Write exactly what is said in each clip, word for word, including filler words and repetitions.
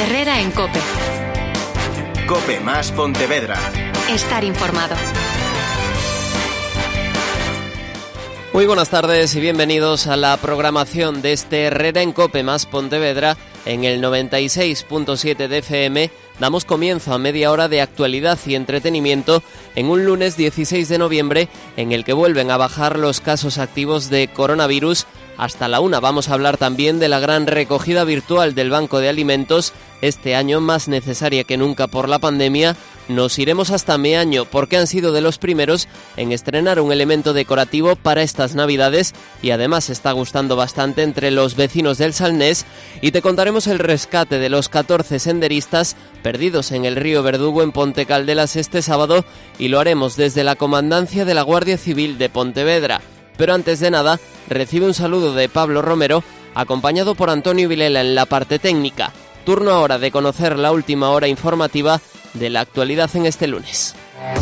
Herrera en COPE. COPE más Pontevedra. Estar informado. Muy buenas tardes y bienvenidos a la programación de este Herrera en COPE más Pontevedra en el noventa y seis punto siete de F M. Damos comienzo a media hora de actualidad y entretenimiento en un lunes dieciséis de noviembre en el que vuelven a bajar los casos activos de coronavirus. Hasta la una vamos a hablar también de la gran recogida virtual del Banco de Alimentos, este año más necesaria que nunca por la pandemia. Nos iremos hasta Meaño porque han sido de los primeros en estrenar un elemento decorativo para estas navidades y además está gustando bastante entre los vecinos del Salnés. Y te contaremos el rescate de los catorce senderistas perdidos en el río Verdugo en Ponte Caldelas este sábado y lo haremos desde la Comandancia de la Guardia Civil de Pontevedra. Pero antes de nada, recibe un saludo de Pablo Romero, acompañado por Antonio Vilela en la parte técnica. Turno ahora de conocer la última hora informativa de la actualidad en este lunes.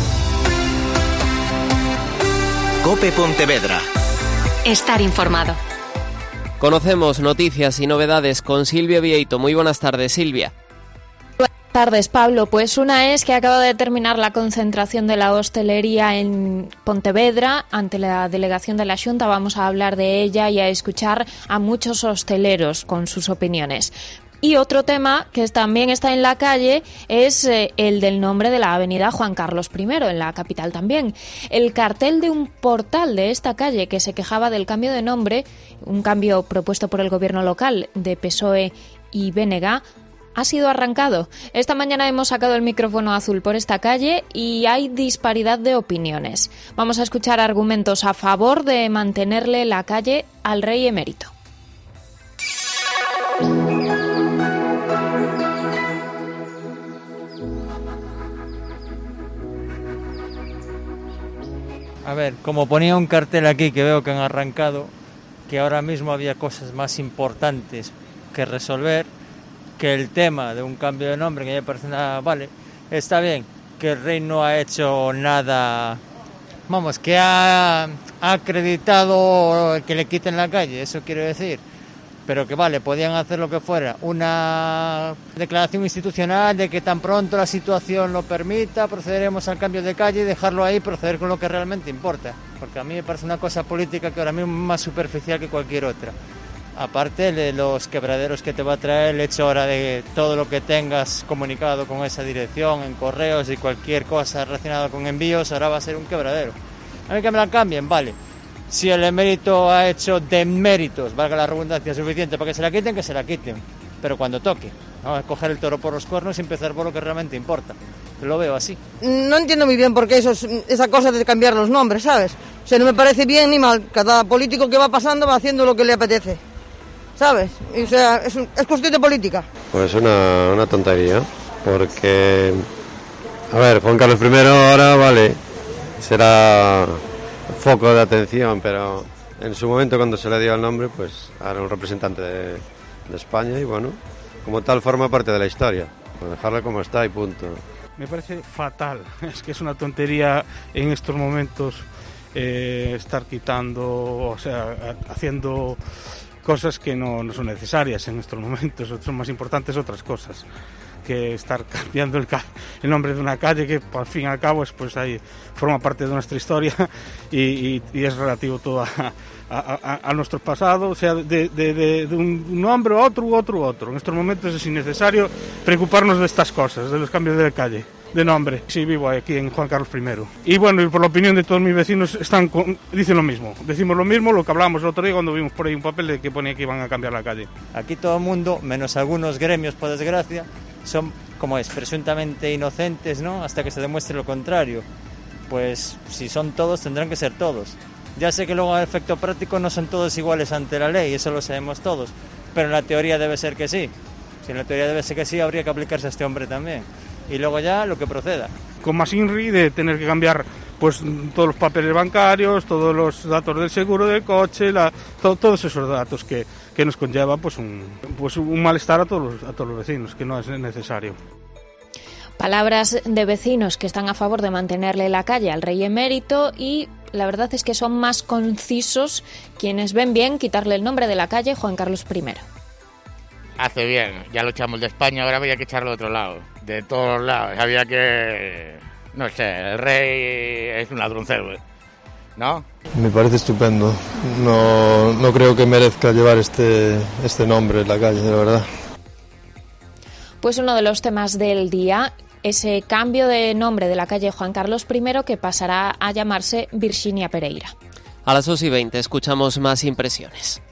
COPE Pontevedra. Estar informado. Conocemos noticias y novedades con Silvia Vieito. Muy buenas tardes, Silvia. Buenas tardes, Pablo. Pues una es que acaba de terminar la concentración de la hostelería en Pontevedra ante la delegación de la Xunta. Vamos a hablar de ella y a escuchar a muchos hosteleros con sus opiniones. Y otro tema que también está en la calle es eh, el del nombre de la avenida Juan Carlos primero, en la capital también. El cartel de un portal de esta calle que se quejaba del cambio de nombre, un cambio propuesto por el gobierno local de P S O E y B N G, ha sido arrancado. Esta mañana hemos sacado el micrófono azul por esta calle y hay disparidad de opiniones. Vamos a escuchar argumentos a favor de mantenerle la calle al rey emérito. A ver, como ponía un cartel aquí que veo que han arrancado, que ahora mismo había cosas más importantes que resolver que el tema de un cambio de nombre, que me parece nada, vale, está bien, que el rey no ha hecho nada, vamos, que ha, ha acreditado que le quiten la calle, eso quiero decir, pero que vale, podían hacer lo que fuera, una declaración institucional de que tan pronto la situación lo permita, procederemos al cambio de calle y dejarlo ahí, proceder con lo que realmente importa, porque a mí me parece una cosa política que ahora mismo es más superficial que cualquier otra. Aparte de los quebraderos que te va a traer el hecho ahora de todo lo que tengas comunicado con esa dirección en correos y cualquier cosa relacionada con envíos, ahora va a ser un quebradero. A mí que me la cambien, vale. Si el emérito ha hecho deméritos, valga la redundancia, suficiente para que se la quiten, que se la quiten. Pero cuando toque, vamos a coger el toro por los cuernos y empezar por lo que realmente importa. Lo veo así. No entiendo muy bien por qué eso es, esa cosa de cambiar los nombres, ¿sabes? O sea, no me parece bien ni mal. Cada político que va pasando va haciendo lo que le apetece, ¿sabes? O sea, es, un, es cuestión de política. Pues una, una tontería, porque, a ver, Juan Carlos primero ahora, vale, será foco de atención, pero en su momento cuando se le dio el nombre, pues era un representante de, de España y bueno, como tal forma parte de la historia, pues dejarla como está y punto. Me parece fatal, es que es una tontería en estos momentos eh, estar quitando, o sea, haciendo cosas que no, no son necesarias en estos momentos, son más importantes otras cosas que estar cambiando el, ca- el nombre de una calle que al fin y al cabo es, pues ahí forma parte de nuestra historia y, y, y es relativo todo a, a, a, a nuestro pasado, o sea, de, de, de, de un nombre a otro u otro u otro. En estos momentos es innecesario preocuparnos de estas cosas, de los cambios de calle, de nombre. Sí, vivo aquí en Juan Carlos primero. Y bueno, y por la opinión de todos mis vecinos, están con, dicen lo mismo. Decimos lo mismo, lo que hablábamos el otro día cuando vimos por ahí un papel de que ponía que iban a cambiar la calle. Aquí todo el mundo, menos algunos gremios, por desgracia, son, como es, presuntamente inocentes, ¿no? Hasta que se demuestre lo contrario. Pues si son todos, tendrán que ser todos. Ya sé que luego a efecto práctico no son todos iguales ante la ley, eso lo sabemos todos. Pero en la teoría debe ser que sí. Si en la teoría debe ser que sí, habría que aplicarse a este hombre también. Y luego ya lo que proceda. Con más INRI de tener que cambiar pues todos los papeles bancarios, todos los datos del seguro del coche, la, to, todos esos datos que, que nos conlleva pues un, pues un malestar a todos, los, a todos los vecinos, que no es necesario. Palabras de vecinos que están a favor de mantenerle la calle al rey emérito y la verdad es que son más concisos quienes ven bien quitarle el nombre de la calle Juan Carlos primero. hace bien. Ya lo echamos de España, ahora había que echarlo de otro lado. De todos lados. Había que... No sé, el rey es un ladroncero, ¿no? Me parece estupendo. No, no creo que merezca llevar este, este nombre en la calle, de verdad. Pues uno de los temas del día, ese cambio de nombre de la calle Juan Carlos primero que pasará a llamarse Virginia Pereira. A las dos y veinte escuchamos más impresiones.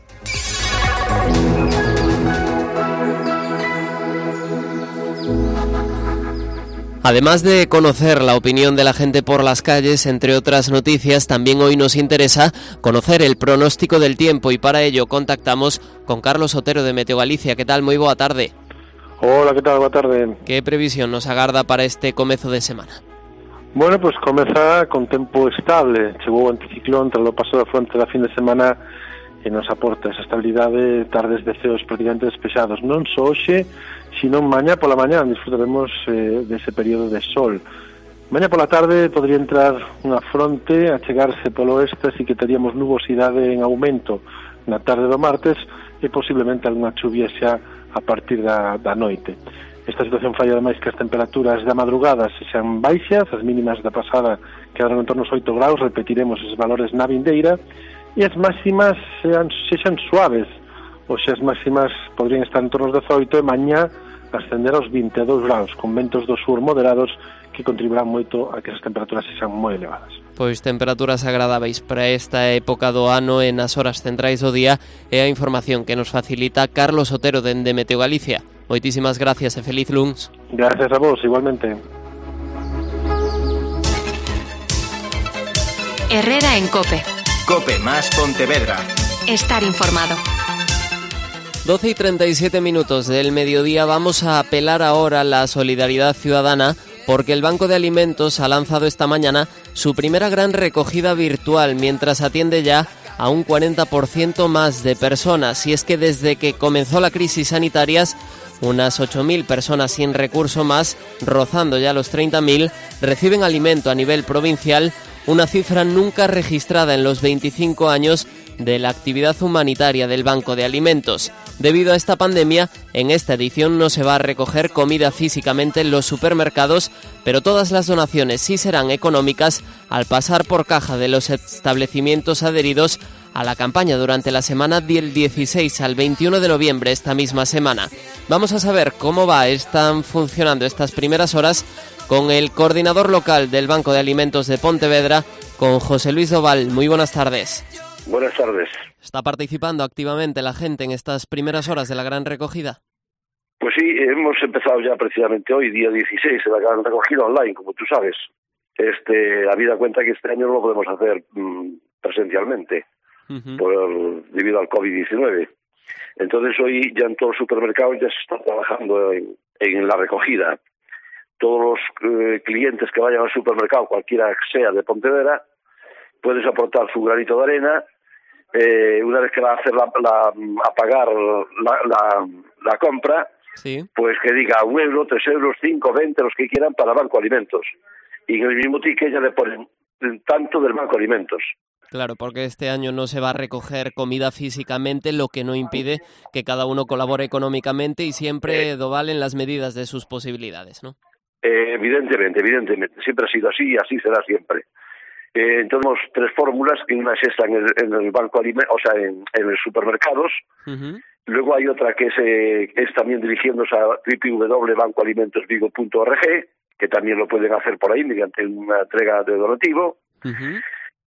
Además de conocer la opinión de la gente por las calles, entre otras noticias, también hoy nos interesa conocer el pronóstico del tiempo y para ello contactamos con Carlos Otero de Meteo Galicia. ¿Qué tal? Moi boa tarde. Hola, que tal? Boa tarde. Que previsión nos agarda para este comezo de semana? Bueno, pois pues comeza con tempo estable. Chegou o anticiclón tras o paso da fronte da fin de semana e nos aporta esa estabilidade, tardes de ceos prácticamente despejados. Non só hoxe, sino mañá pola mañá disfrutaremos eh, dese período de sol. Mañá pola tarde podría entrar unha fronte a chegarse polo oeste, así que teríamos nubosidade en aumento na tarde do martes e posiblemente algunha chuvia xa a partir da, da noite. Esta situación falla ademais que as temperaturas da madrugada sexan baixas, as mínimas da pasada quedaron en torno aos oito graus, repetiremos esos valores na vindeira, e as máximas sean, sexan suaves, ou xa as máximas podrían estar en torno aos dezoito e mañá ascender aos vinte e dous graus, con ventos do sur moderados que contribuirán moito a que as temperaturas sexan moi elevadas. Pois temperaturas agradáveis para esta época do ano e nas horas centrais do día é a información que nos facilita Carlos Otero dende Meteo Galicia. Moitísimas gracias e feliz luns. Gracias a vos, igualmente. Herrera en COPE. COPE más Pontevedra. Estar informado. doce y treinta y siete minutos del mediodía. Vamos a apelar ahora a la solidaridad ciudadana porque el Banco de Alimentos ha lanzado esta mañana su primera gran recogida virtual mientras atiende ya a un cuarenta por ciento más de personas. Y es que desde que comenzó la crisis sanitaria, unas ocho mil personas sin recurso más, rozando ya los treinta mil, reciben alimento a nivel provincial, una cifra nunca registrada en los veinticinco años de la actividad humanitaria del Banco de Alimentos. Debido a esta pandemia, en esta edición no se va a recoger comida físicamente en los supermercados, pero todas las donaciones sí serán económicas al pasar por caja de los establecimientos adheridos a la campaña durante la semana del dieciséis al veintiuno de noviembre, esta misma semana. Vamos a saber cómo va, están funcionando estas primeras horas con el coordinador local del Banco de Alimentos de Pontevedra, con José Luis Doval. Muy buenas tardes. Buenas tardes. ¿Está participando activamente la gente en estas primeras horas de la gran recogida? Pues sí, hemos empezado ya precisamente hoy, día dieciséis, la gran recogida online, como tú sabes. Este, habida cuenta que este año no lo podemos hacer mmm, presencialmente, uh-huh. por, debido al covid diecinueve. Entonces hoy ya en todos los supermercados ya se está trabajando en, en la recogida. Todos los eh, clientes que vayan al supermercado, cualquiera que sea de Pontevedra, puedes aportar su granito de arena. Eh, una vez que va a hacer la, la a pagar la, la, la compra, sí. Pues que diga un euro, tres euros, cinco, veinte, los que quieran para Banco Alimentos. Y en el mismo ticket ya le ponen tanto del Banco Alimentos. Claro, porque este año no se va a recoger comida físicamente, lo que no impide que cada uno colabore económicamente y siempre eh, dovalen las medidas de sus posibilidades, ¿no? Eh, evidentemente, evidentemente. Siempre ha sido así y así será siempre. Eh, entonces tenemos tres fórmulas, que una es esta en el, en el Banco Alimentos, o sea, en, en los supermercados. Uh-huh. Luego hay otra que es, eh, es también dirigiéndose a doble u doble u doble u punto banco alimentos vigo punto org, que también lo pueden hacer por ahí mediante una entrega de donativo. Uh-huh.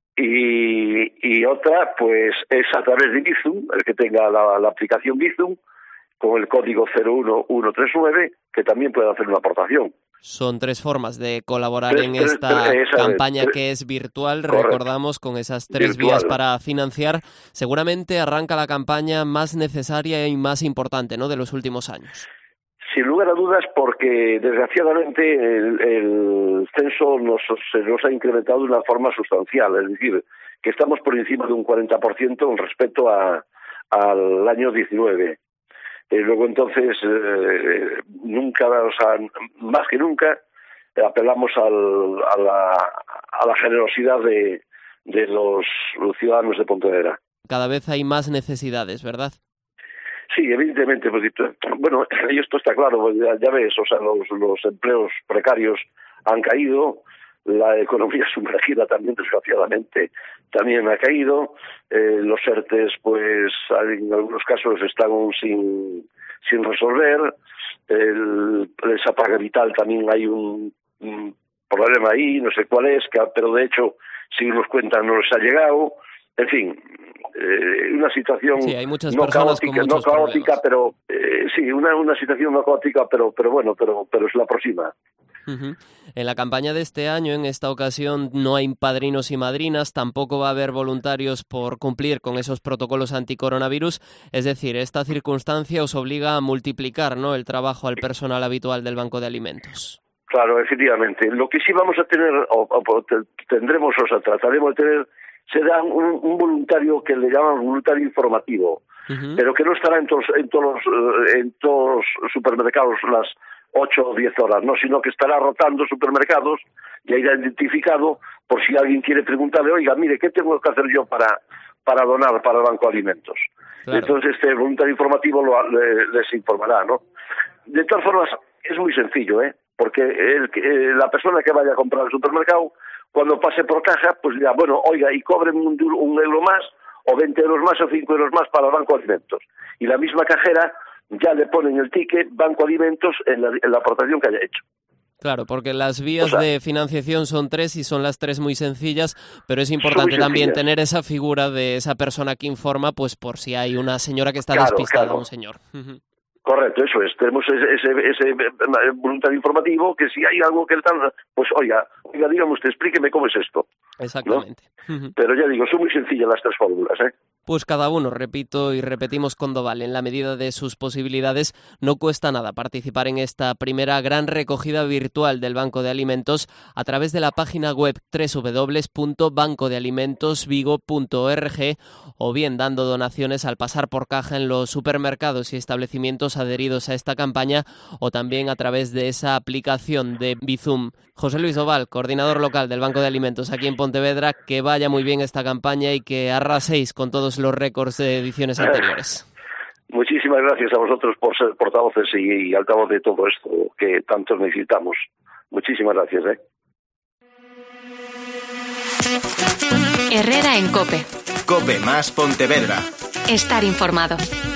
Y, y otra, pues, es a través de Bizum, el que tenga la, la aplicación Bizum, con el código cero uno uno tres nueve, que también puede hacer una aportación. Son tres formas de colaborar tres, en tres, esta tres, campaña tres, que es virtual, correcto. Recordamos, con esas tres Virtual. vías para financiar. Seguramente arranca la campaña más necesaria y más importante, ¿no?, de los últimos años. Sin lugar a dudas, porque desgraciadamente el, el censo nos, se nos ha incrementado de una forma sustancial, es decir, que estamos por encima de un cuarenta por ciento con respecto a, al año diecinueve. Eh, luego entonces, eh, nunca, o sea, más que nunca, apelamos al, a, la, a la generosidad de, de los, los ciudadanos de Pontevedra. Cada vez hay más necesidades, ¿verdad? Sí, evidentemente, pues, bueno, y esto está claro, ya, ya ves, o sea, los, los empleos precarios han caído, la economía sumergida también, desgraciadamente, también ha caído, eh, los ERTES, pues, en algunos casos están aún sin, sin resolver, el, esa paga vital también hay un, un problema ahí, no sé cuál es, que, pero de hecho, si nos cuentan, no les ha llegado. En fin, eh, una situación sí, hay muchas no personas caótica, con no muchos caótica, problemas. pero eh, sí, una, una situación no caótica, pero pero bueno, pero pero es la próxima. Uh-huh. En la campaña de este año, en esta ocasión, no hay padrinos y madrinas, tampoco va a haber voluntarios por cumplir con esos protocolos anticoronavirus, es decir, esta circunstancia os obliga a multiplicar, ¿no?, el trabajo al personal habitual del Banco de Alimentos. Claro, efectivamente. Lo que sí vamos a tener, o, o tendremos, o sea, trataremos de tener, será un, un voluntario que le llaman voluntario informativo, uh-huh. pero que no estará en todos, en todos, en todos los supermercados las ocho o diez horas, no, sino que estará rotando supermercados y irá identificado por si alguien quiere preguntarle, oiga, mire, ¿qué tengo que hacer yo para para donar para el Banco de Alimentos? Claro. Entonces este voluntario informativo lo, le, les informará, ¿no? De todas formas, es muy sencillo, ¿eh? Porque el, eh, la persona que vaya a comprar al supermercado, cuando pase por caja, pues dirá, bueno, oiga, y cobren un, un euro más, o veinte euros más, o cinco euros más para el Banco de Alimentos. Y la misma cajera ya le ponen el ticket Banco de Alimentos en la, en la aportación que haya hecho. Claro, porque las vías o sea, de financiación son tres y son las tres muy sencillas, pero es importante también tener esa figura de esa persona que informa, pues por si hay una señora que está claro, despistada, claro. un señor. Correcto, eso es. Tenemos ese, ese, ese voluntario informativo que si hay algo que están, pues oiga, oiga, dígame usted, explíqueme cómo es esto. Exactamente. ¿No? Pero ya digo, son muy sencillas las tres fórmulas, ¿eh? Pues cada uno, repito y repetimos cuando vale, en la medida de sus posibilidades, no cuesta nada participar en esta primera gran recogida virtual del Banco de Alimentos a través de la página web doble u doble u doble u punto banco de alimentos vigo punto org o bien dando donaciones al pasar por caja en los supermercados y establecimientos adheridos a esta campaña o también a través de esa aplicación de Bizum. José Luis Oval, coordinador local del Banco de Alimentos aquí en Pontevedra, que vaya muy bien esta campaña y que arraséis con todos los récords de ediciones anteriores. Muchísimas gracias a vosotros por ser portavoces y, y altavoz de todo esto que tanto necesitamos. Muchísimas gracias, ¿eh? Herrera en COPE. COPE más Pontevedra. Estar informado.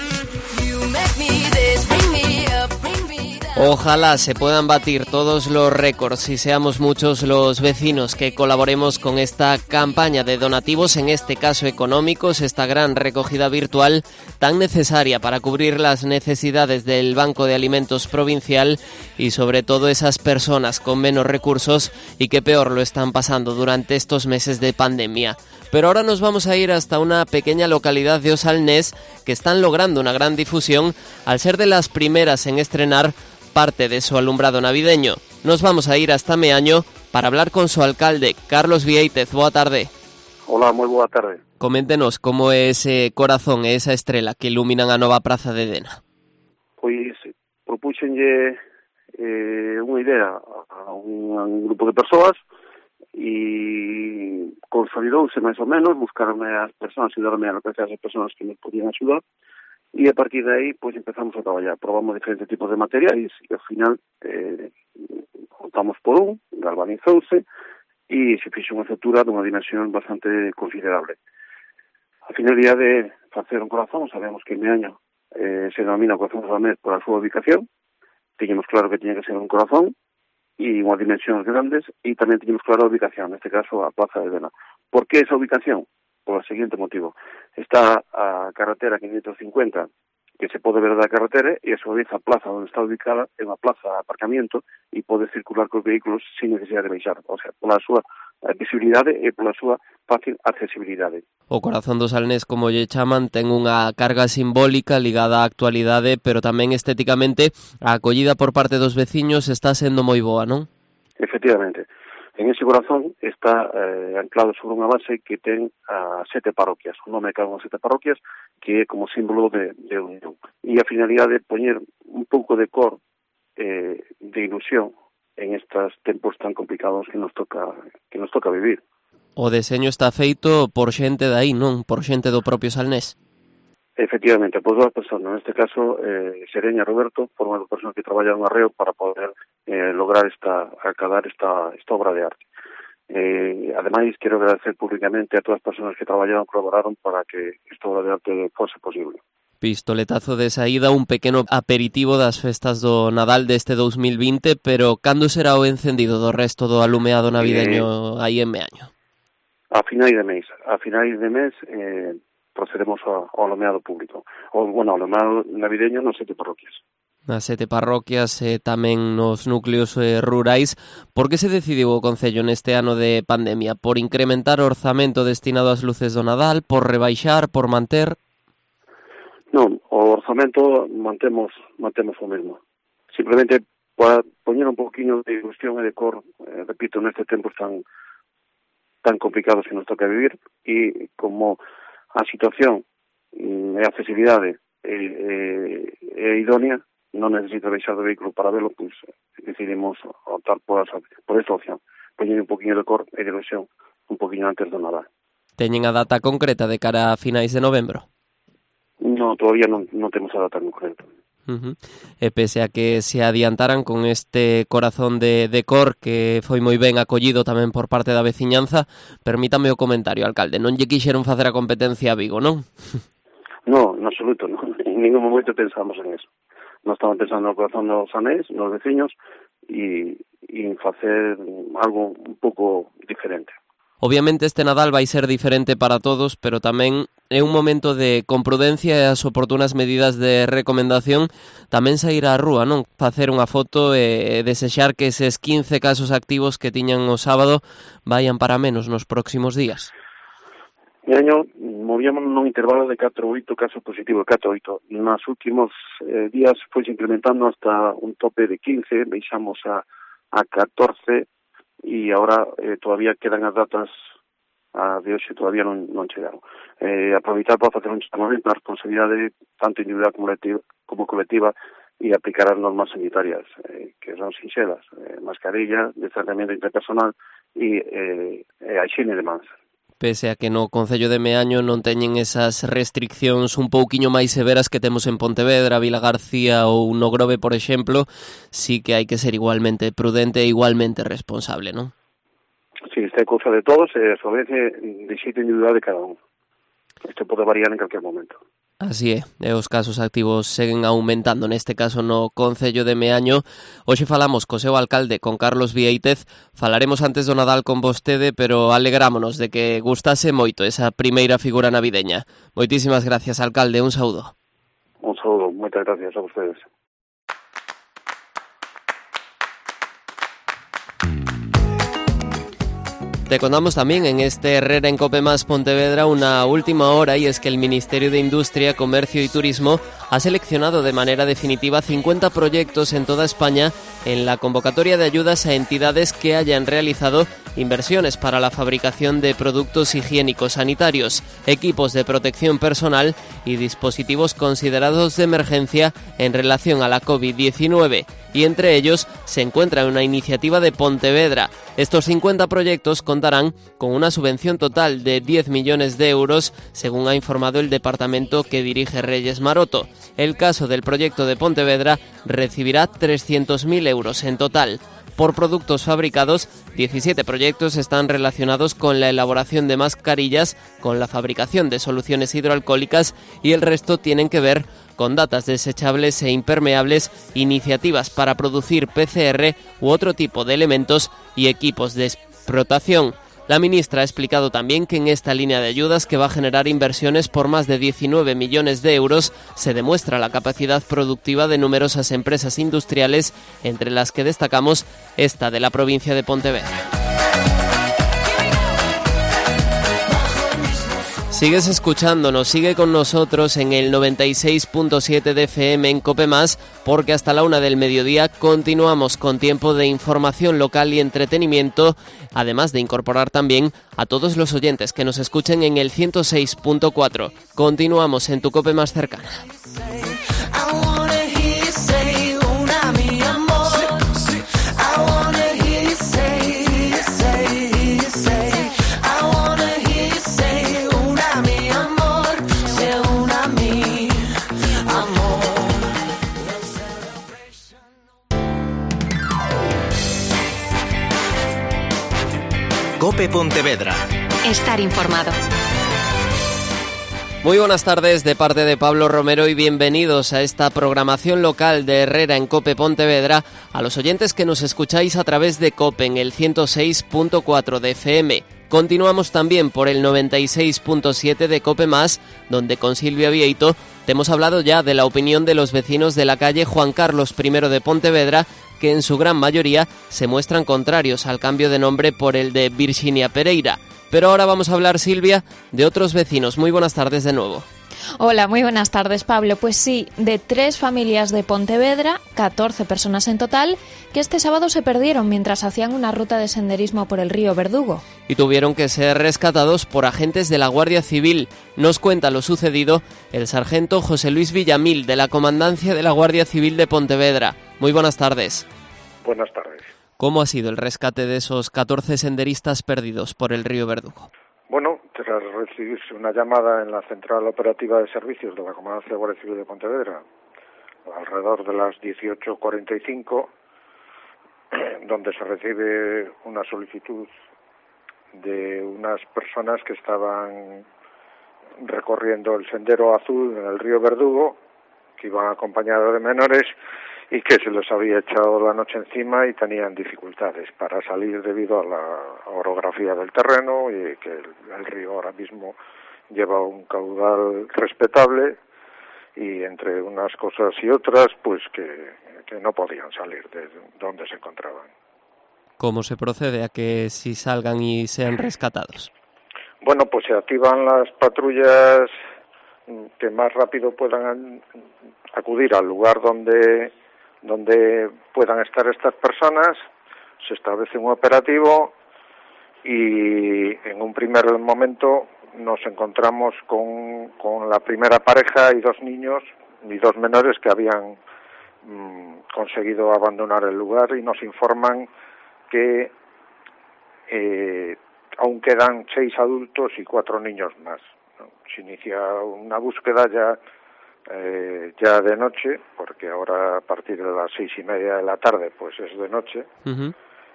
Ojalá se puedan batir todos los récords y seamos muchos los vecinos que colaboremos con esta campaña de donativos, en este caso económicos, esta gran recogida virtual tan necesaria para cubrir las necesidades del Banco de Alimentos Provincial y sobre todo esas personas con menos recursos y que peor lo están pasando durante estos meses de pandemia. Pero ahora nos vamos a ir hasta una pequeña localidad de Osalnés que están logrando una gran difusión al ser de las primeras en estrenar parte de su alumbrado navideño. Nos vamos a ir hasta Meaño para hablar con su alcalde, Carlos Vieitez. Boa tarde. Hola, moi boa tarde. Coméntenos como é ese corazón e esa estrela que iluminan a nova praza de Dena. Pois propúxenlle eh, unha idea a un, a un grupo de persoas e consolidouse máis ou menos, buscaronme as persoas, ayudaronme a localizar as persoas que me podían axudar. E a partir de aí, pois, empezamos a traballar. Probamos diferentes tipos de materiais e, ao final, eh, juntamos por un, galvanizouse e se fixe unha estrutura dunha dimensión bastante considerable. A finalidade de facer un corazón, sabemos que en Meaño eh, se denomina corazón de Osalnés por a súa ubicación. Tiñemos claro que tiña que ser un corazón e unhas dimensións grandes e tamén tiñemos claro a ubicación, neste caso a Plaza de Dena. Por que esa ubicación? Por o seguinte motivo. Está a carretera quinientos cincuenta, que se pode ver da carretera, e a súa vez a plaza onde está ubicada é unha plaza de aparcamiento e pode circular cos vehículos sin necesidade de baixar, o sea, pola súa visibilidade e pola súa fácil accesibilidade. O corazón do Salnés, como lle chaman, ten unha carga simbólica ligada á actualidade, pero tamén estéticamente a acollida por parte dos veciños está sendo moi boa, non? Efectivamente. En ese corazón está eh, anclado sobre unha base que ten a sete parroquias, o nome de cada unha sete parroquias, que é como símbolo de, de unión. E a finalidade de poñer un pouco de cor, eh, de ilusión, en estes tempos tan complicados que nos toca que nos toca vivir. O deseño está feito por xente de aí, non? Por xente do propio Salnés. Efectivamente, pues dúas persoas, neste caso, eh, Sereña e Roberto, foron as persoas que traballan no arreo para poder eh, lograr esta, acadar esta, esta obra de arte. Eh, ademais, quero agradecer públicamente a todas as persoas que traballaron, colaboraron para que esta obra de arte fose posible. Pistoletazo de saída, un pequeno aperitivo das festas do Nadal deste dous mil vinte, pero cando será o encendido do resto do alumeado navideño eh, aí en Meaño? A finais de mes, a finais de mes eh, procedemos ao, ao alumeado público. O, bueno, ao alumeado navideño nas sete parroquias. Nas sete parroquias e eh, tamén nos núcleos eh, rurais. Por que se decidiu o Concello neste ano de pandemia? Por incrementar o orzamento destinado ás luces do Nadal? Por rebaixar? Por manter? Non, o orzamento mantemos mantemos o mesmo. Simplemente para poñer un poquinho de ilusión e de cor, eh, repito, neste tempo tan tan complicados que nos toca vivir, e como a situación e a accesibilidade é, é, é idónea, non necesita deixar de vehículo para verlo, pois decidimos optar por, por esta opción, poñer un poquinho de cor e de ilusión un poquinho antes do Nadal. Teñen a data concreta de cara a finais de novembro? No, todavía non, non temos a data concreta. Uh-huh. E pese a que se adiantaran con este corazón de, de cor que foi moi ben acollido tamén por parte da veciñanza, permítame o comentario, alcalde, non lle quixeron facer a competencia a Vigo, non? No, en absoluto, non. En ningún momento pensamos en eso. Non estamos pensando no corazón dos anéis, nos veciños, e, e en facer algo un pouco diferente. Obviamente este Nadal vai ser diferente para todos, pero tamén é un momento de con prudencia e as oportunas medidas de recomendación tamén sair á rúa, non? Facer unha foto e desexar que eses quince casos activos que tiñan o sábado vayan para menos nos próximos días. E año movíamos nun intervalo de catro a oito casos positivos, catro a oito. Nos últimos eh, días foi incrementando hasta un tope de quince, baixamos a, a catorce, e agora eh, todavía quedan as datas a de hoxe, todavía non, non chegaron. Eh, aproveitar para facer un chamamento a responsabilidade tanto individual como colectiva, como colectiva e aplicar as normas sanitarias eh, que son sinxelas, eh, mascarilla, distanciamento interpersonal e eh, eh, a higiene de mans. Pese a que no Concello de Meaño non teñen esas restriccións un pouquiño máis severas que temos en Pontevedra, Vilagarcía ou no Grove, por exemplo, sí que hai que ser igualmente prudente e igualmente responsable, non? Sí, esta é cousa de todos e a súa vez de xeito individual de cada un. Isto pode variar en calquer momento. Así é, e os casos activos seguen aumentando, neste caso no Concello de Meaño. Hoxe falamos co seu alcalde, con Carlos Vieitez. Falaremos antes do Nadal con vostede, pero alegrámonos de que gustase moito esa primeira figura navideña. Moitísimas gracias, alcalde, un saúdo. Un saúdo, moitas gracias a vostedes. Te contamos también en este Herrera en Cope Más Pontevedra una última hora, y es que el Ministerio de Industria, Comercio y Turismo ha seleccionado de manera definitiva cincuenta proyectos en toda España en la convocatoria de ayudas a entidades que hayan realizado inversiones para la fabricación de productos higiénicos sanitarios, equipos de protección personal y dispositivos considerados de emergencia en relación a la COVID diecinueve. Y entre ellos se encuentra una iniciativa de Pontevedra. Estos cincuenta proyectos contarán con una subvención total de diez millones de euros, según ha informado el departamento que dirige Reyes Maroto. El caso del proyecto de Pontevedra recibirá trescientos mil euros en total. Por productos fabricados, diecisiete proyectos están relacionados con la elaboración de mascarillas, con la fabricación de soluciones hidroalcohólicas, y el resto tienen que ver con datas desechables e impermeables, iniciativas para producir P C R u otro tipo de elementos y equipos de explotación. La ministra ha explicado también que en esta línea de ayudas, que va a generar inversiones por más de diecinueve millones de euros, se demuestra la capacidad productiva de numerosas empresas industriales, entre las que destacamos esta de la provincia de Pontevedra. Sigues escuchándonos, sigue con nosotros en el noventa y seis punto siete de F M en Cope Más, porque hasta la una del mediodía continuamos con tiempo de información local y entretenimiento, además de incorporar también a todos los oyentes que nos escuchen en el ciento seis punto cuatro. Continuamos en tu Cope Más cercana. Me COPE Pontevedra. Estar informado. Muy buenas tardes de parte de Pablo Romero y bienvenidos a esta programación local de Herrera en COPE Pontevedra, a los oyentes que nos escucháis a través de COPE en el ciento seis punto cuatro de F M. Continuamos también por el noventa y seis punto siete de COPE Más, donde con Silvia Vieito te hemos hablado ya de la opinión de los vecinos de la calle Juan Carlos primero de Pontevedra, que en su gran mayoría se muestran contrarios al cambio de nombre por el de Virginia Pereira. Pero ahora vamos a hablar, Silvia, de otros vecinos. Muy buenas tardes de nuevo. Hola, muy buenas tardes, Pablo. Pues sí, de tres familias de Pontevedra, catorce personas en total, que este sábado se perdieron mientras hacían una ruta de senderismo por el río Verdugo. Y tuvieron que ser rescatados por agentes de la Guardia Civil. Nos cuenta lo sucedido el sargento José Luis Villamil, de la Comandancia de la Guardia Civil de Pontevedra. Muy buenas tardes. Buenas tardes. ¿Cómo ha sido el rescate de esos catorce senderistas perdidos por el río Verdugo? Bueno, tras recibirse una llamada en la Central Operativa de Servicios de la Comandancia de Guardia Civil de Pontevedra, alrededor de las dieciocho cuarenta y cinco, donde se recibe una solicitud de unas personas que estaban recorriendo el Sendero Azul en el río Verdugo, que iban acompañados de menores, y que se les había echado la noche encima y tenían dificultades para salir debido a la orografía del terreno y que el, el río ahora mismo lleva un caudal respetable y entre unas cosas y otras pues que, que no podían salir de donde se encontraban. ¿Cómo se procede a que si salgan y sean rescatados? Bueno, pues se activan las patrullas que más rápido puedan acudir al lugar donde donde puedan estar estas personas, se establece un operativo y en un primer momento nos encontramos con, con la primera pareja y dos niños y dos menores que habían mmm, conseguido abandonar el lugar y nos informan que eh, aún quedan seis adultos y cuatro niños más, ¿no? Se inicia una búsqueda ya Eh, ya de noche, porque ahora a partir de las seis y media de la tarde pues es de noche, uh-huh.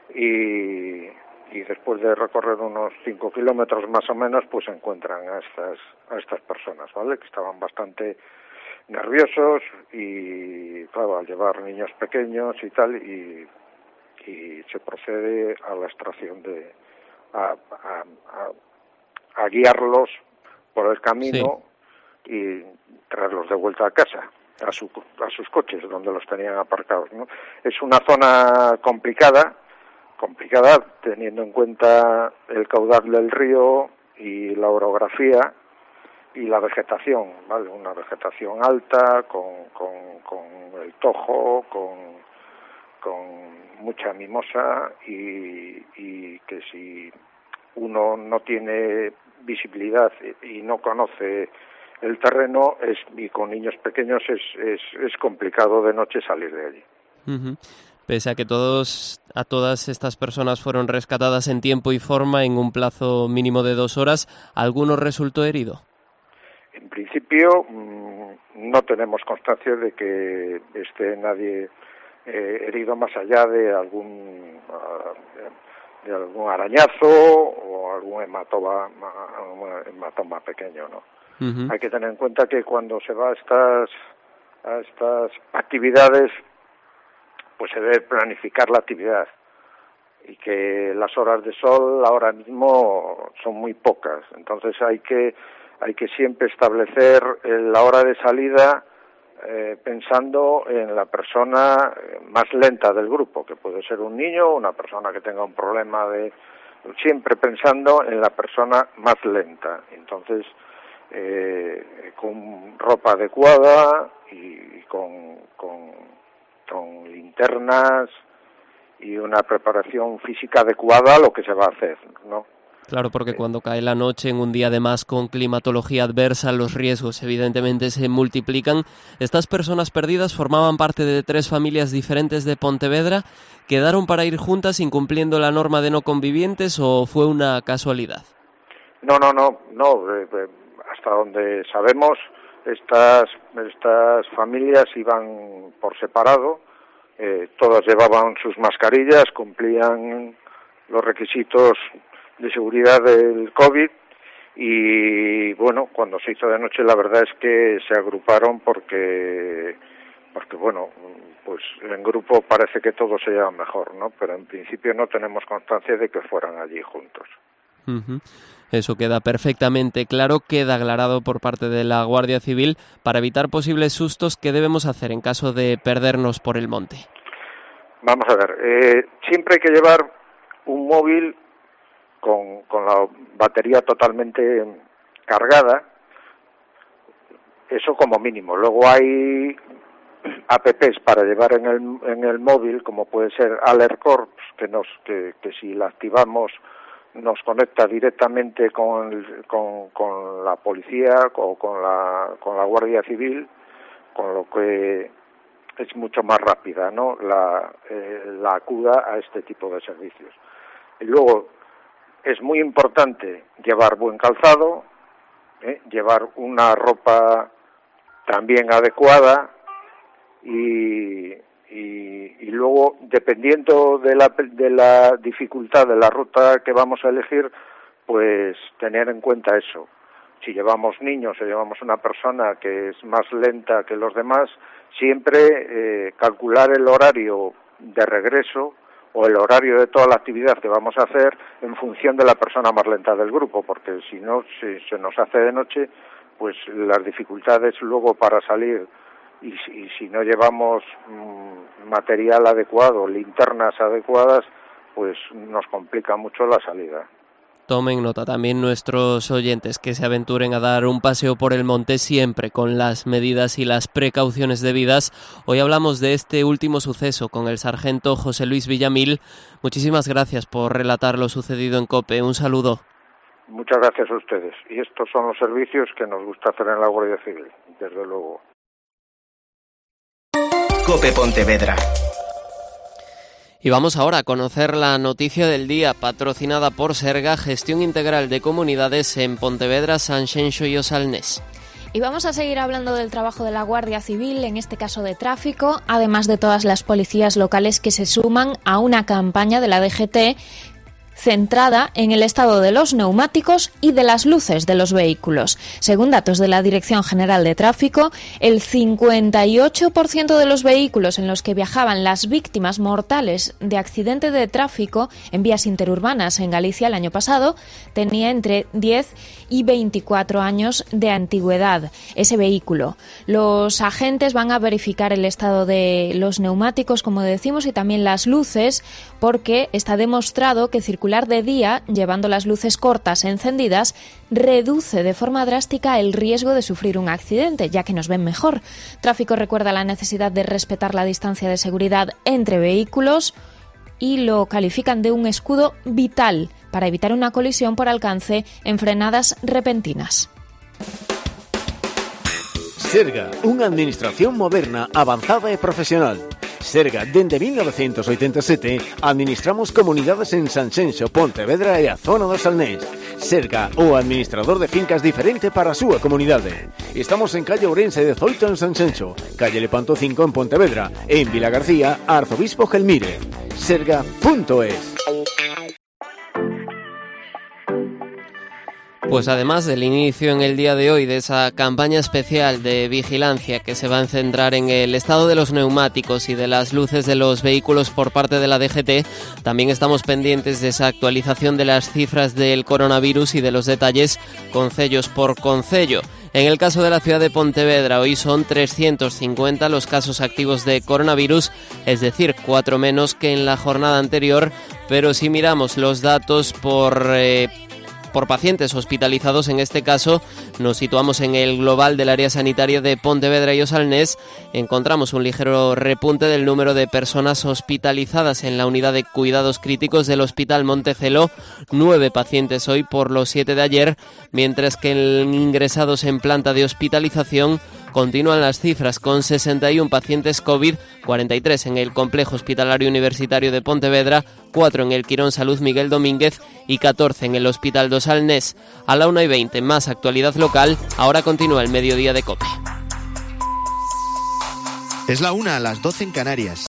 y, y después de recorrer unos cinco kilómetros más o menos pues se encuentran a estas, a estas personas, ¿vale? Que estaban bastante nerviosos y claro, al llevar niños pequeños y tal, y, y se procede a la extracción de a, a, a, a guiarlos por el camino, sí, y traerlos de vuelta a casa, a, su, a sus coches donde los tenían aparcados, ¿no? Es una zona complicada, complicada teniendo en cuenta el caudal del río y la orografía y la vegetación, ¿vale? Una vegetación alta, con, con, con el tojo, con, con mucha mimosa y, y que si uno no tiene visibilidad y no conoce el terreno es, y con niños pequeños es, es, es complicado de noche salir de allí. Uh-huh. Pese a que todos a todas estas personas fueron rescatadas en tiempo y forma en un plazo mínimo de dos horas, ¿alguno resultó herido? En principio mmm, no tenemos constancia de que esté nadie eh, herido más allá de algún uh, de algún arañazo o algún hematoma, un hematoma pequeño, ¿no? Uh-huh. Hay que tener en cuenta que cuando se va a estas a estas actividades pues se debe planificar la actividad y que las horas de sol ahora mismo son muy pocas, entonces hay que hay que siempre establecer la hora de salida eh, pensando en la persona más lenta del grupo, que puede ser un niño o una persona que tenga un problema de siempre pensando en la persona más lenta. Entonces Eh, con ropa adecuada y con, con, con linternas y una preparación física adecuada a lo que se va a hacer, ¿no? Claro, porque cuando cae la noche en un día además con climatología adversa, los riesgos evidentemente se multiplican. Estas personas perdidas formaban parte de tres familias diferentes de Pontevedra. ¿Quedaron para ir juntas incumpliendo la norma de no convivientes o fue una casualidad? No, no, no, no. Eh, eh, hasta donde sabemos, estas estas familias iban por separado, eh, todas llevaban sus mascarillas, cumplían los requisitos de seguridad del COVID y bueno, cuando se hizo de noche la verdad es que se agruparon porque, porque bueno, pues en grupo parece que todo se lleva mejor, ¿no? Pero en principio no tenemos constancia de que fueran allí juntos. Uh-huh. Eso queda perfectamente claro, queda aclarado por parte de la Guardia Civil. Para evitar posibles sustos, ¿qué debemos hacer en caso de perdernos por el monte? Vamos a ver, eh, siempre hay que llevar un móvil con, con la batería totalmente cargada, eso como mínimo. Luego hay apps para llevar en el, en el móvil, como puede ser Alert Corps, que, nos, que, que si la activamos nos conecta directamente con, el, con, con la policía o con la, con la Guardia Civil, con lo que es mucho más rápida, ¿no?, la, eh, la acuda a este tipo de servicios. Y luego es muy importante llevar buen calzado, ¿eh? llevar una ropa también adecuada y, y, y luego, dependiendo de la, de la dificultad de la ruta que vamos a elegir, pues tener en cuenta eso. Si llevamos niños o llevamos una persona que es más lenta que los demás, siempre eh, calcular el horario de regreso o el horario de toda la actividad que vamos a hacer en función de la persona más lenta del grupo, porque si no, si se nos hace de noche, pues las dificultades luego para salir, y si, y si no llevamos mmm, material adecuado, linternas adecuadas, pues nos complica mucho la salida. Tomen nota también nuestros oyentes que se aventuren a dar un paseo por el monte siempre con las medidas y las precauciones debidas. Hoy hablamos de este último suceso con el sargento José Luis Villamil. Muchísimas gracias por relatar lo sucedido en COPE. Un saludo. Muchas gracias a ustedes. Y estos son los servicios que nos gusta hacer en la Guardia Civil, desde luego. COPE Pontevedra. Y vamos ahora a conocer la noticia del día, patrocinada por Serga, Gestión Integral de Comunidades en Pontevedra, Sanxenxo y Osalnés. Y vamos a seguir hablando del trabajo de la Guardia Civil, en este caso de tráfico, además de todas las policías locales que se suman a una campaña de la D G T centrada en el estado de los neumáticos y de las luces de los vehículos. Según datos de la Dirección General de Tráfico, el cincuenta y ocho por ciento de los vehículos en los que viajaban las víctimas mortales de accidente de tráfico en vías interurbanas en Galicia el año pasado tenía entre diez y veinticuatro años de antigüedad ese vehículo. Los agentes van a verificar el estado de los neumáticos, como decimos, y también las luces, porque está demostrado que circular de día, llevando las luces cortas encendidas, reduce de forma drástica el riesgo de sufrir un accidente, ya que nos ven mejor. Tráfico recuerda la necesidad de respetar la distancia de seguridad entre vehículos y lo califican de un escudo vital para evitar una colisión por alcance en frenadas repentinas. Serga, unha administración moderna, avanzada e profesional. Serga, dende mil novecentos oitenta e sete, administramos comunidades en Sanxenxo, Pontevedra e a zona do Salnés. Serga, o administrador de fincas diferente para a súa comunidade. Estamos en calle Ourense dezoito en Sanxenxo, calle Lepanto cinco en Pontevedra e en Vila García, Arzobispo Gelmire. Serga punto es. Pues además del inicio en el día de hoy de esa campaña especial de vigilancia que se va a centrar en el estado de los neumáticos y de las luces de los vehículos por parte de la D G T, también estamos pendientes de esa actualización de las cifras del coronavirus y de los detalles concellos por concello. En el caso de la ciudad de Pontevedra, hoy son trescientos cincuenta los casos activos de coronavirus, es decir, cuatro menos que en la jornada anterior, pero si miramos los datos por... Eh, por pacientes hospitalizados, en este caso nos situamos en el global del área sanitaria de Pontevedra y Osalnés, encontramos un ligero repunte del número de personas hospitalizadas en la unidad de cuidados críticos del Hospital Montecelo, nueve pacientes hoy por los siete de ayer, mientras que en ingresados en planta de hospitalización continúan las cifras con sesenta y uno pacientes COVID, cuarenta y tres en el Complejo Hospitalario Universitario de Pontevedra, cuatro en el Quirón Salud Miguel Domínguez y catorce en el Hospital do Salnés. A la una y veinte, más actualidad local, ahora continúa el mediodía de COPE. Es la una, a las doce en Canarias.